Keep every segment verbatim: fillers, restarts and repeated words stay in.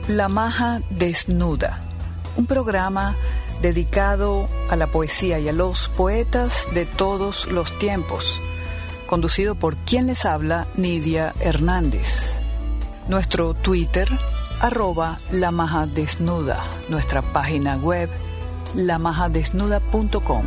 La Maja Desnuda, un programa dedicado a la poesía y a los poetas de todos los tiempos, conducido por quien les habla, Nidia Hernández. Nuestro Twitter, arroba La Maja Desnuda, nuestra página web, la maja desnuda punto com.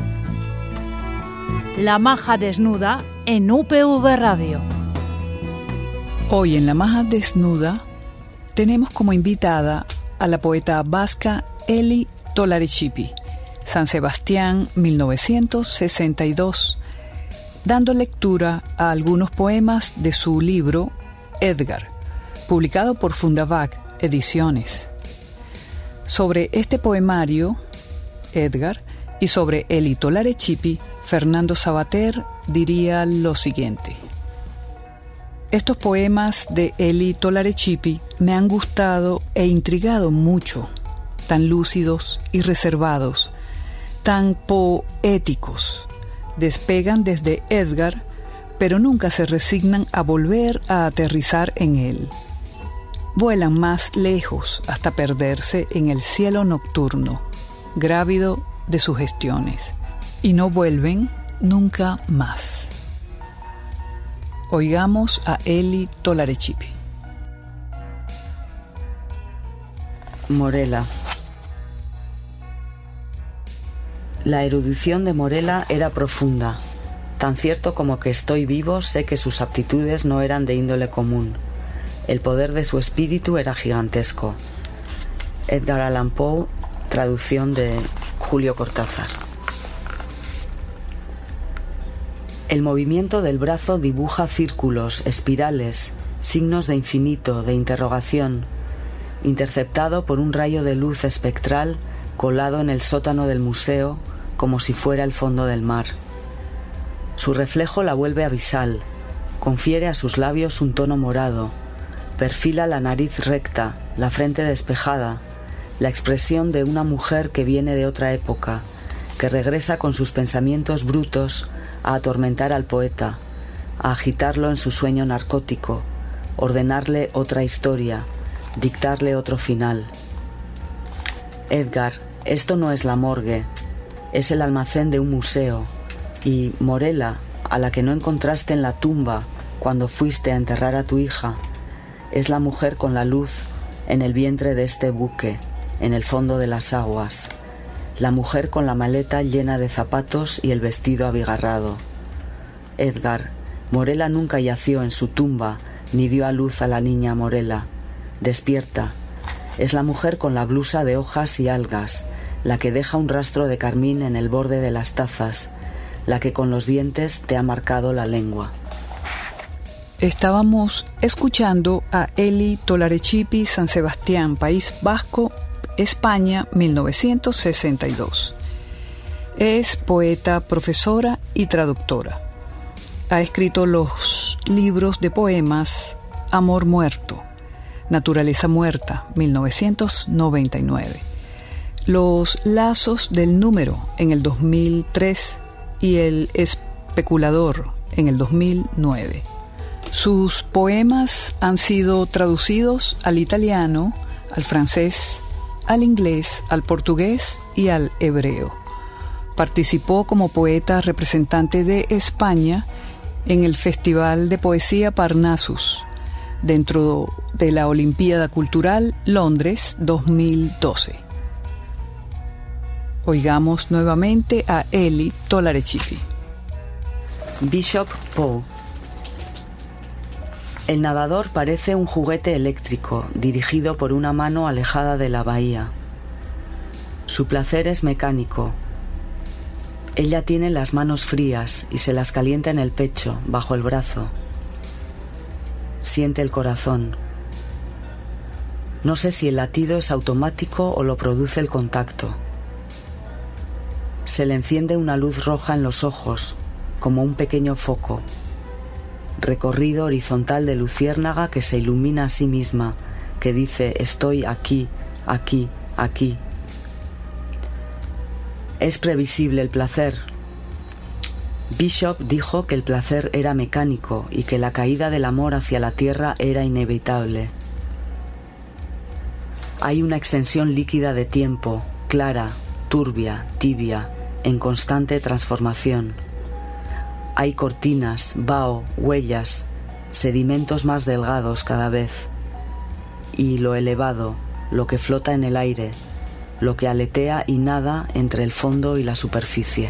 La Maja Desnuda en U P V Radio. Hoy en La Maja Desnuda tenemos como invitada a la poeta vasca Eli Tolarechipi, San Sebastián, mil novecientos sesenta y dos, dando lectura a algunos poemas de su libro Edgar, publicado por Fundavac Ediciones. Sobre este poemario, Edgar, y sobre Eli Tolarechipi, Fernando Sabater diría lo siguiente: estos poemas de Eli Tolarechipi me han gustado e intrigado mucho, tan lúcidos y reservados, tan poéticos. Despegan desde Edgar, pero nunca se resignan a volver a aterrizar en él. Vuelan más lejos hasta perderse en el cielo nocturno, grávido de sugestiones, y no vuelven nunca más. Oigamos a Eli Tolarechipi. Morela. La erudición de Morela era profunda. Tan cierto como que estoy vivo, sé que sus aptitudes no eran de índole común. El poder de su espíritu era gigantesco. Edgar Allan Poe, traducción de Julio Cortázar. El movimiento del brazo dibuja círculos, espirales, signos de infinito, de interrogación, interceptado por un rayo de luz espectral colado en el sótano del museo como si fuera el fondo del mar. Su reflejo la vuelve abisal, confiere a sus labios un tono morado, perfila la nariz recta, la frente despejada, la expresión de una mujer que viene de otra época, que regresa con sus pensamientos brutos a atormentar al poeta, a agitarlo en su sueño narcótico, ordenarle otra historia, dictarle otro final. Edgar, esto no es la morgue, es el almacén de un museo, y Morela, a la que no encontraste en la tumba cuando fuiste a enterrar a tu hija, es la mujer con la luz en el vientre de este buque, en el fondo de las aguas, la mujer con la maleta llena de zapatos y el vestido abigarrado. Edgar, Morela nunca yació en su tumba ni dio a luz a la niña Morela. Despierta, es la mujer con la blusa de hojas y algas, la que deja un rastro de carmín en el borde de las tazas, la que con los dientes te ha marcado la lengua. Estábamos escuchando a Eli Tolarechipi, San Sebastián, País Vasco, España, mil novecientos sesenta y dos. Es poeta, profesora y traductora. Ha escrito los libros de poemas Amor Muerto, Naturaleza Muerta, mil novecientos noventa y nueve, Los Lazos del Número, en el dos mil tres, y El Especulador, en el dos mil nueve. Sus poemas han sido traducidos al italiano, al francés, al inglés, al portugués y al hebreo. Participó como poeta representante de España en el Festival de Poesía Parnassus, dentro de la Olimpiada Cultural Londres dos mil doce. Oigamos nuevamente a Eli Tolarechipi. Bishop Poe. El nadador parece un juguete eléctrico dirigido por una mano alejada de la bahía. Su placer es mecánico. Ella tiene las manos frías y se las calienta en el pecho, bajo el brazo. Siente el corazón. No sé si el latido es automático o lo produce el contacto. Se le enciende una luz roja en los ojos, como un pequeño foco. Recorrido horizontal de luciérnaga que se ilumina a sí misma, que dice: estoy aquí, aquí, aquí. Es previsible el placer. Bishop dijo que el placer era mecánico y que la caída del amor hacia la tierra era inevitable. Hay una extensión líquida de tiempo, clara, turbia, tibia, en constante transformación. Hay cortinas, vaho, huellas, sedimentos más delgados cada vez. Y lo elevado, lo que flota en el aire, lo que aletea y nada entre el fondo y la superficie.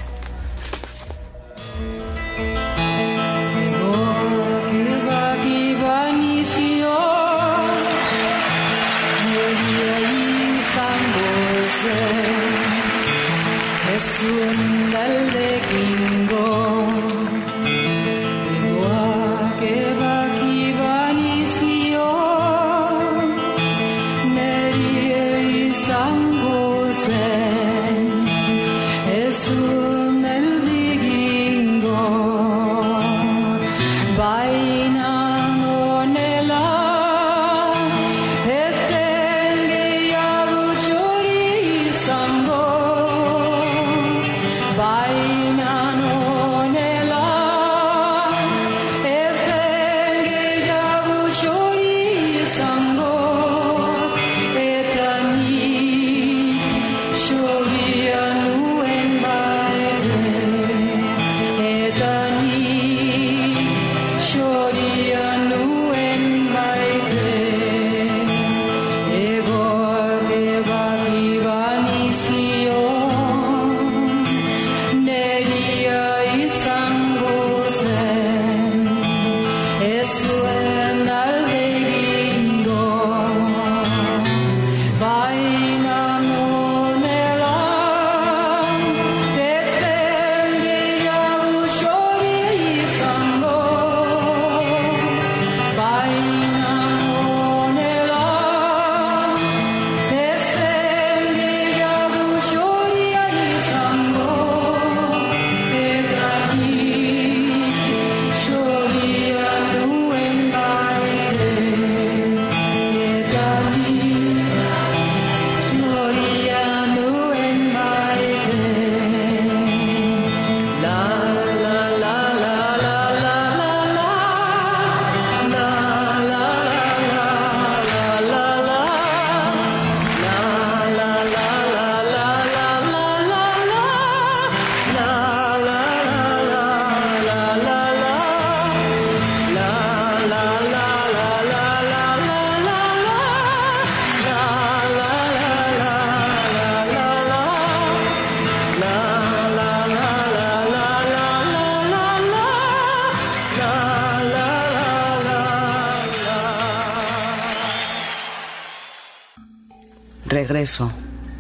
Regreso.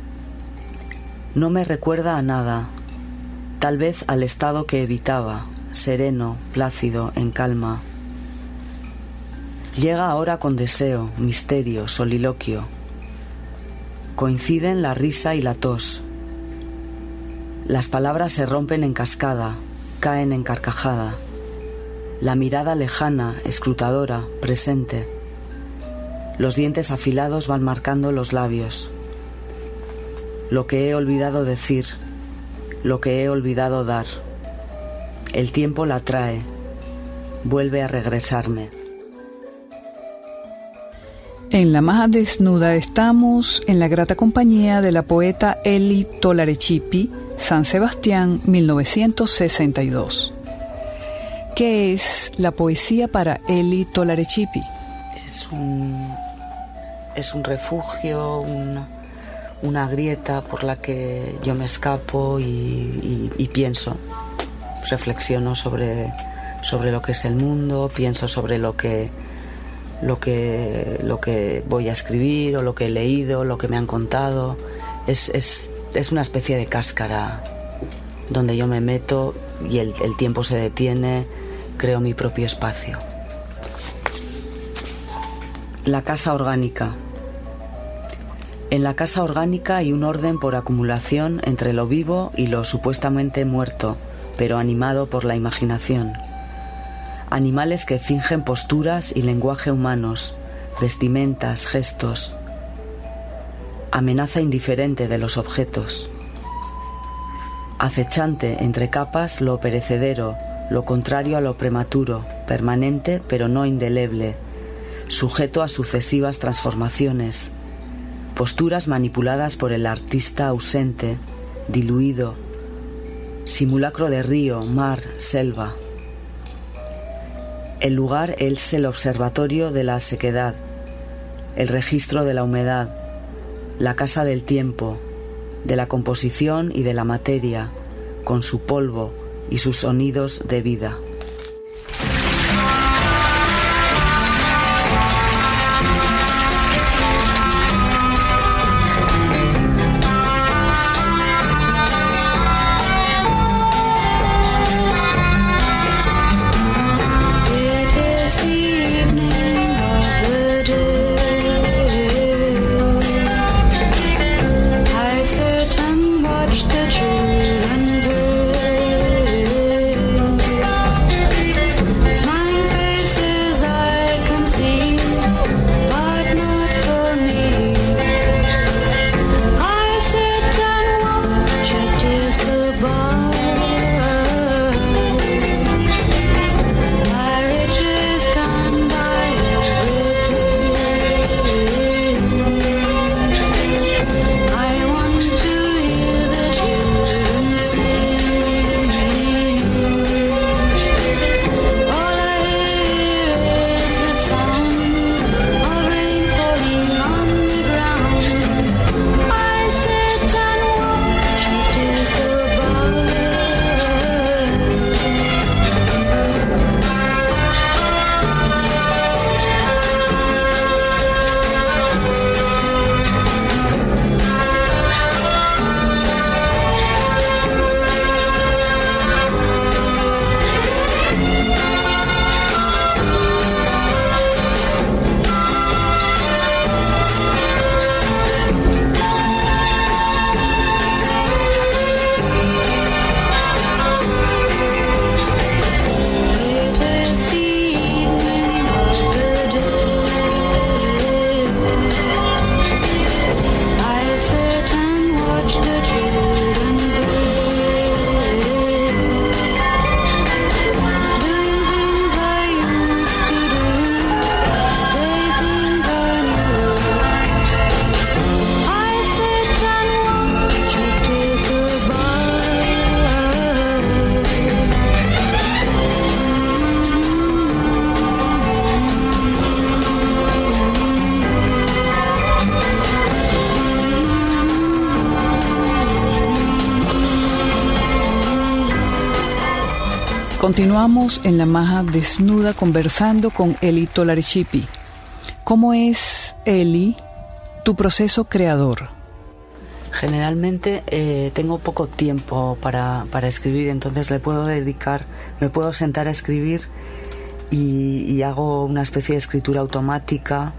No me recuerda a nada, tal vez al estado que evitaba, sereno, plácido, en calma. Llega ahora con deseo, misterio, soliloquio. Coinciden la risa y la tos. Las palabras se rompen en cascada, caen en carcajada. La mirada lejana, escrutadora, presente. Los dientes afilados van marcando los labios. Lo que he olvidado decir, lo que he olvidado dar. El tiempo la trae, vuelve a regresarme. En La Maja Desnuda estamos en la grata compañía de la poeta Eli Tolare-Cipi, San Sebastián, mil novecientos sesenta y dos. ¿Qué es la poesía para Eli Tolare-Cipi? Es un, es un refugio, un, una grieta por la que yo me escapo y, y, y pienso, reflexiono sobre, sobre lo que es el mundo, pienso sobre lo que, lo que, lo que voy a escribir o lo que he leído, lo que me han contado. Es, es, es una especie de cáscara donde yo me meto y el, el tiempo se detiene, creo mi propio espacio. La casa orgánica. En la casa orgánica hay un orden por acumulación entre lo vivo y lo supuestamente muerto, pero animado por la imaginación. Animales que fingen posturas y lenguaje humanos, vestimentas, gestos. Amenaza indiferente de los objetos. Acechante entre capas lo perecedero, lo contrario a lo prematuro, permanente pero no indeleble, sujeto a sucesivas transformaciones. posturas manipuladas por el artista ausente, diluido, simulacro de río, mar, selva. El lugar es el observatorio de la sequedad, el registro de la humedad, la casa del tiempo, de la composición y de la materia, con su polvo y sus sonidos de vida. Continuamos en La Maja Desnuda conversando con Eli Tolarichipi. ¿Cómo es, Eli, tu proceso creador? Generalmente eh, tengo poco tiempo para, para escribir, entonces le puedo dedicar, me puedo sentar a escribir y, y hago una especie de escritura automática.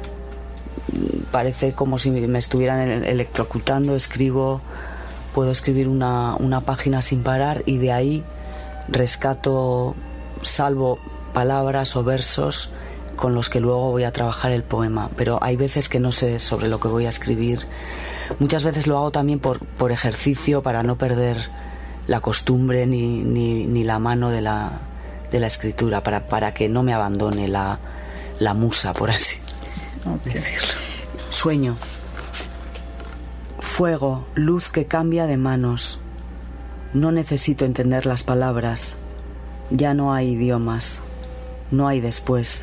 Parece como si me estuvieran electrocutando, escribo, puedo escribir una, una página sin parar y de ahí rescato, salvo palabras o versos con los que luego voy a trabajar el poema, pero hay veces que no sé sobre lo que voy a escribir. Muchas veces lo hago también por, por ejercicio, para no perder la costumbre ni, ni, ni la mano de la, de la escritura, para, para que no me abandone la, la musa, por así okay. decirlo. Sueño. Fuego, luz que cambia de manos. No necesito entender las palabras. Ya no hay idiomas. No hay después.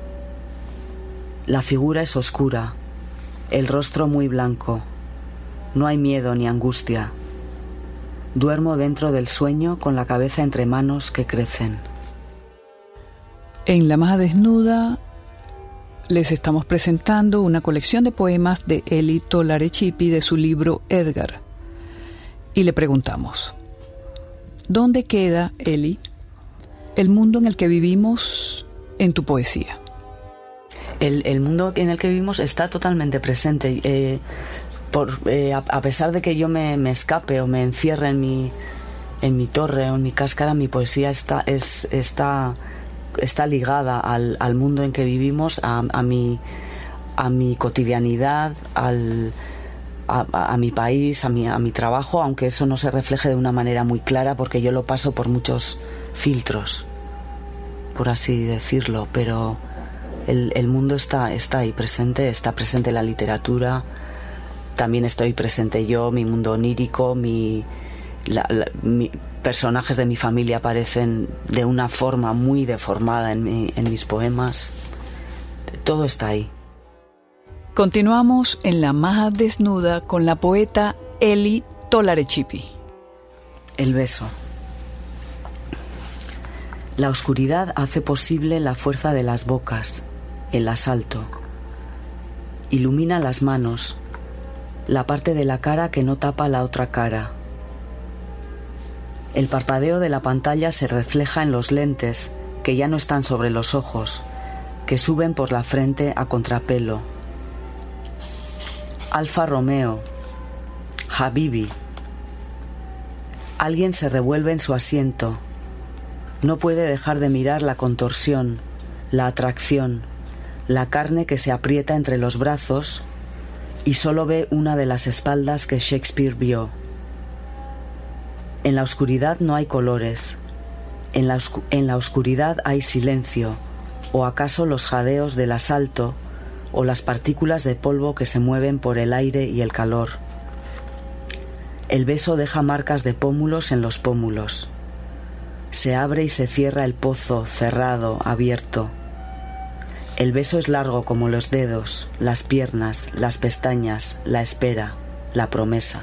La figura es oscura. El rostro muy blanco. No hay miedo ni angustia. Duermo dentro del sueño con la cabeza entre manos que crecen. En La Maja Desnuda les estamos presentando una colección de poemas de Eli Tolarichipi de su libro Edgar. Y le preguntamos: ¿dónde queda, Eli, el mundo en el que vivimos en tu poesía? El, el mundo en el que vivimos está totalmente presente. Eh, por, eh, a, a pesar de que yo me, me escape o me encierre en mi, en mi torre o en mi cáscara, mi poesía está, es, está, está ligada al, al mundo en que vivimos, a, a, mi, a mi cotidianidad, al... A, a, a mi país, a mi, a mi trabajo, aunque eso no se refleje de una manera muy clara porque yo lo paso por muchos filtros, por así decirlo, pero el, el mundo está, está ahí presente, está presente la literatura, también estoy presente yo, mi mundo onírico, mi, la, la, mi personajes de mi familia aparecen de una forma muy deformada en, mi, en mis poemas. Todo está ahí. Continuamos en La Maja Desnuda con la poeta Eli Tolarechipi. El beso. La oscuridad hace posible la fuerza de las bocas, el asalto. Ilumina las manos, la parte de la cara que no tapa la otra cara. El parpadeo de la pantalla se refleja en los lentes, que ya no están sobre los ojos, que suben por la frente a contrapelo. Alfa Romeo, Habibi. Alguien se revuelve en su asiento. No puede dejar de mirar la contorsión, la atracción, la carne que se aprieta entre los brazos y solo ve una de las espaldas que Shakespeare vio. En la oscuridad no hay colores. En la, oscu- en la oscuridad hay silencio, o acaso los jadeos del asalto o las partículas de polvo que se mueven por el aire y el calor. El beso deja marcas de pómulos en los pómulos. Se abre y se cierra el pozo, cerrado, abierto. El beso es largo como los dedos, las piernas, las pestañas, la espera, la promesa.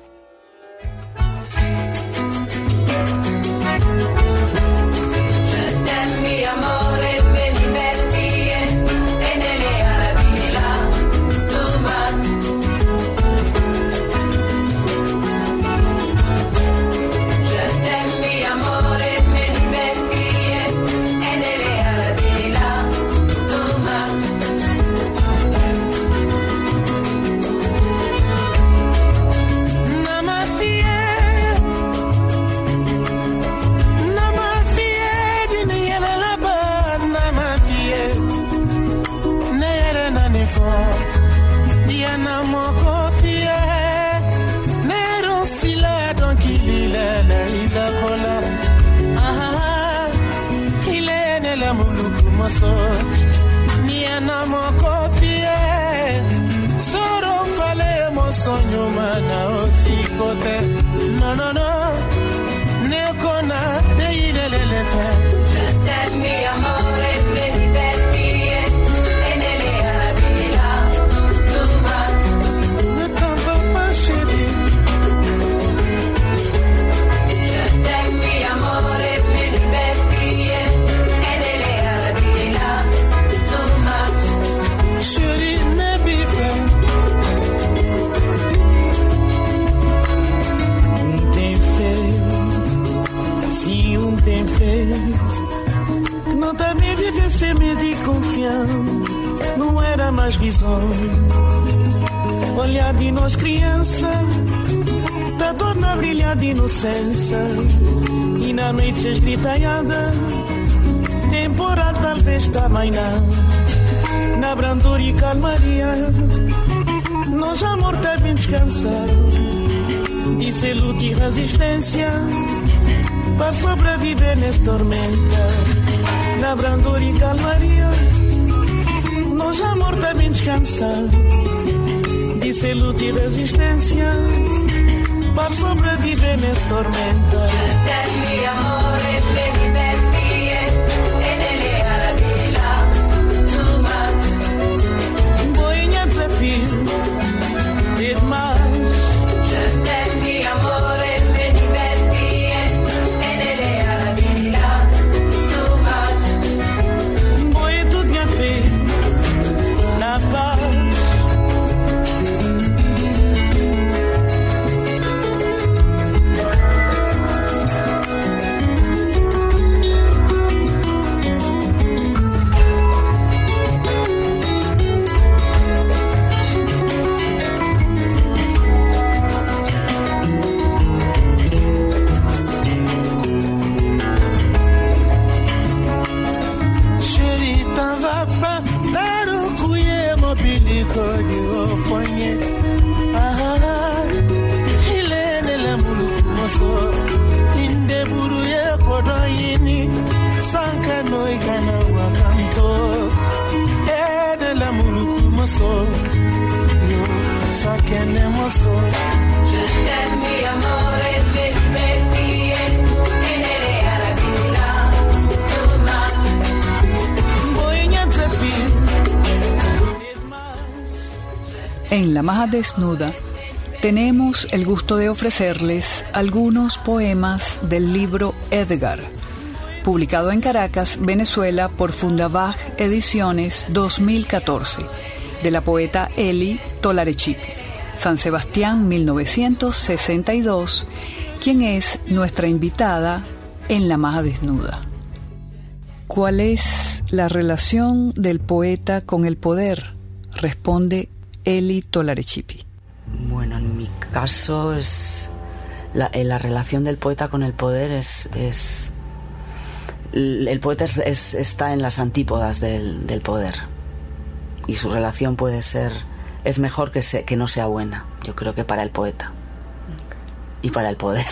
No, no, no, Nekona, de ilele fe. Je t'aime, mi amore, me divertie, enele arabila, too much. Ne t'en veux pas, chérie. Je t'aime, mi amore, me divertie, enele arabila, too much. Chérie, ne bife. Si um tem fé, não também viver sem medo e confiança, não era mais visão. Olhar de nós criança, tá torna a brilhar de inocência. E na noite se esgritalhada, temporada talvez também não. Na brandura e calmaria, nós amor tá bem descansado. De ser luta e resistência, para sobreviver nessa tormenta. Na brandura e calmaria, nós amor tá bem descansado. De ser luta e resistência, para sobreviver nessa tormenta. Mi amore, te divertie, enele arabila, too much. Boinha desafio, it mais. Mi amore, te divertie, enele arabila, too much. Boy, tu minha fé, na paz. queremos hoy. Je t'aime mi amore, me fie, en ele a la vida, tu man. Voy a desafío. En La Maja Desnuda tenemos el gusto de ofrecerles algunos poemas del libro Edgar, publicado en Caracas, Venezuela por Fundabaj Ediciones dos mil catorce, de la poeta Eli Tolarechipi, San Sebastián mil novecientos sesenta y dos, quien es nuestra invitada en La Maja Desnuda. ¿Cuál es la relación del poeta con el poder?, responde Eli Tolarechipi. Bueno, en mi caso es la, la relación del poeta con el poder es, es el poeta es, es, está en las antípodas del, del poder, y su relación puede ser es mejor que, se, que no sea buena, yo creo, que para el poeta y para el poder.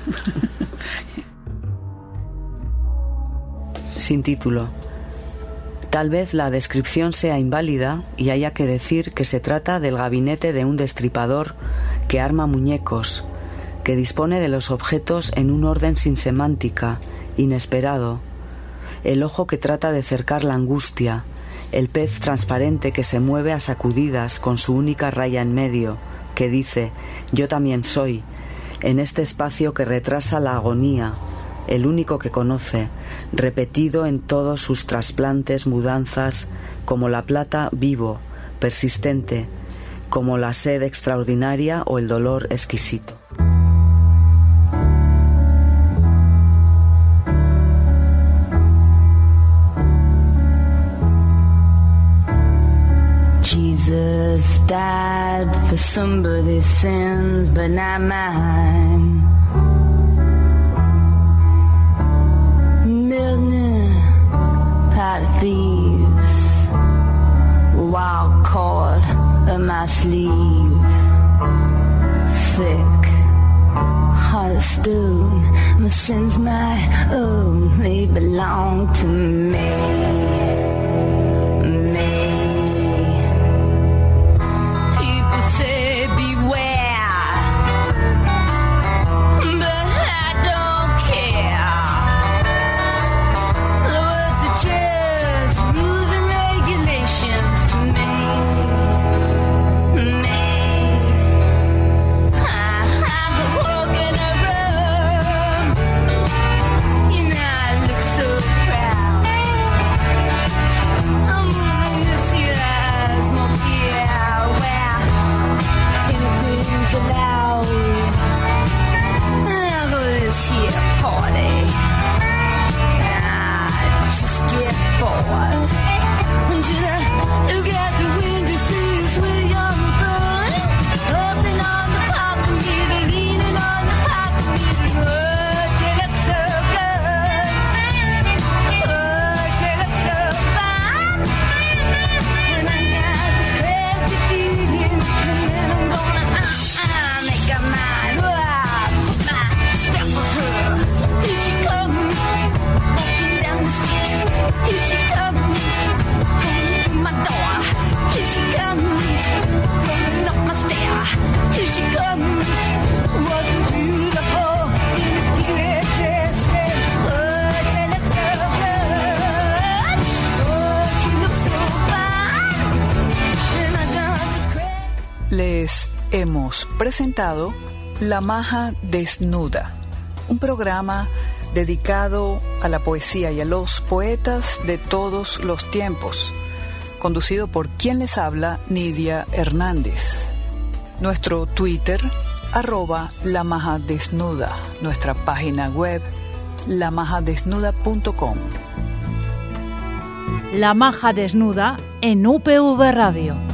Sin título. Tal vez la descripción sea inválida y haya que decir que se trata del gabinete de un destripador que arma muñecos, que dispone de los objetos en un orden sin semántica, inesperado, el ojo que trata de cercar la angustia, el pez transparente que se mueve a sacudidas con su única raya en medio, que dice «yo también soy», en este espacio que retrasa la agonía, el único que conoce, repetido en todos sus trasplantes, mudanzas, como la plata vivo, persistente, como la sed extraordinaria o el dolor exquisito. Jesus died for somebody's sins, but not mine. Million pot thieves, wild cord of my sleeve, thick heart of stone. My sins my own, they belong to me, me. People say beware, but I don't care. The words are just rules and regulations to me, me. I, I walk in a room, you know I look so proud. I'm moving this year's more fear, where anything's allowed. And I'll go to this here party. Just get bored. And should I look out the window, see us way on the burn? Hopping on the parking meter, leaning on the parking meter. Oh, she looks so good. Oh, she looks so fine. And I got this crazy feeling, and then I'm gonna uh, uh, make her mine. Oh, put my spell for her. Here she comes. Down the street, here she comes, coming through my door. Here she comes, crawling up my stair. Here she comes, wasn't through the hole in a deep dress. Oh, she looks so good. Oh, she looks so fine. And I got this crazy. Les hemos presentado La Maja Desnuda, un programa dedicado a la poesía y a los poetas de todos los tiempos, conducido por quien les habla, Nidia Hernández. Nuestro Twitter, arroba La Maja Desnuda, nuestra página web, la maja desnuda punto com. La Maja Desnuda en U P V Radio.